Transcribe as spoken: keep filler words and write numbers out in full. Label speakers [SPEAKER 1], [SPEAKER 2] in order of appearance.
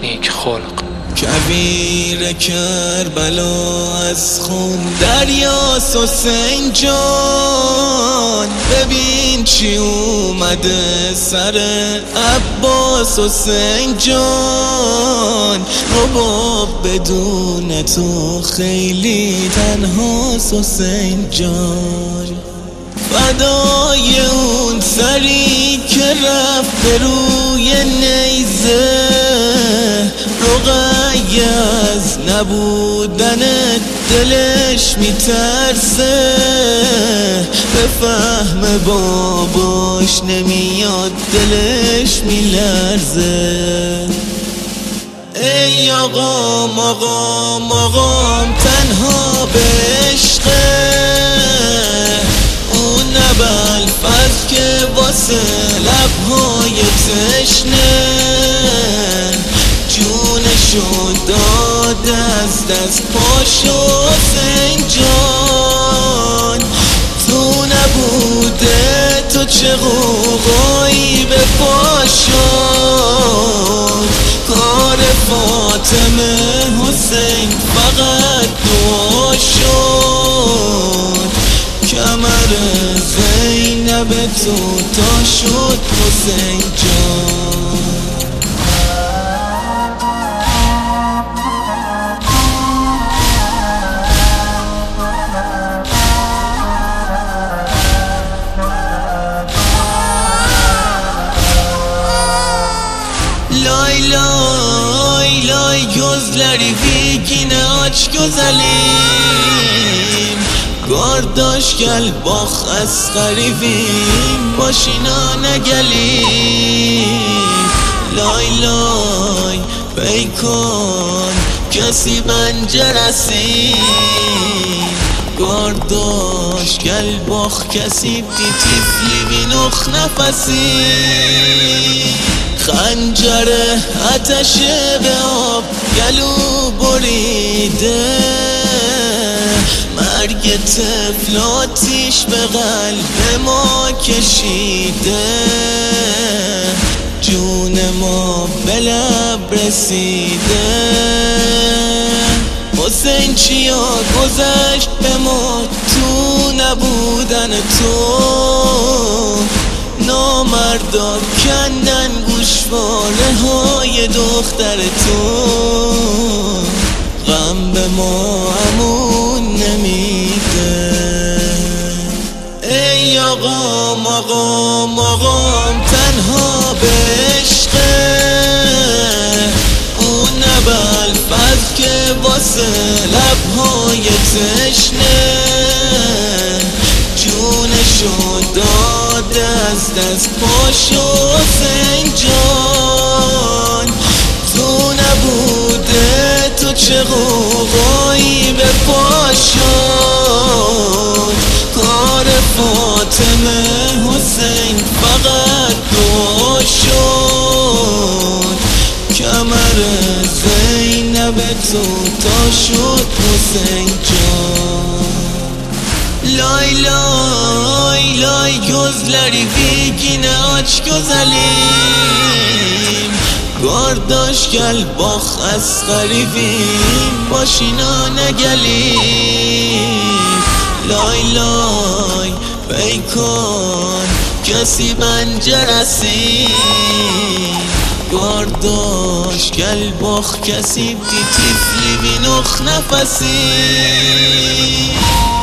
[SPEAKER 1] نیک خلق.
[SPEAKER 2] کویر کربلا از خون دریاست حسین جان، ببین چی اومده سر عباس حسین جان. رباب بدون تو خیلی تنهاست حسین جان. فدای اون سری که رفت روی نیزه، رقیه از نبودن دلش میترسه، به فهم باباش نمیاد دلش میلرزه. ای آقام آقام آقام تنها به عشقه، اون نبل فز که واسه لبهای تشنه، جونشو داد از دست پاشو حسین جان. تو نبوده تو چه غوغایی به پا شد، کار فاطمه حسین فقط دعا شد. کمر زینب تو تا شد حسین جان. Lay lay lay gözleri vikine aç güzelim, kardeş gel bak asgarivim başına ne gelim. Lay lay beykon kesi penceresin, kardeş gel bak kesip tifli binok nefesin. خنجر آتش به آب گلو بریده، مرگ طفل آتیش به قلب ما کشیده. جون ما به لب رسیده، حسین چیا گذشت به ما تو نبودن تو. نامردا کندن گوشواره های دختر تو، غم به ما امون نمیده. ای آقام آقام آقام تنها به عشقه، اون نبل فز که واسه لبهای تشنه، جونشو داد از دست پاشو حسین جان. تو نبوده تو چه غوغایی به پا شد، کار فاطمه حسین فقط دعا شد. کمر زینب تو تا شد حسین جان. Lay lay lay gözleri vikine aç güzelim, kardeş gel bak asgarivim başına ne gelim. Lay lay beykon kesi penceresin, kardeş gel bak kesip tifli binok nefesin.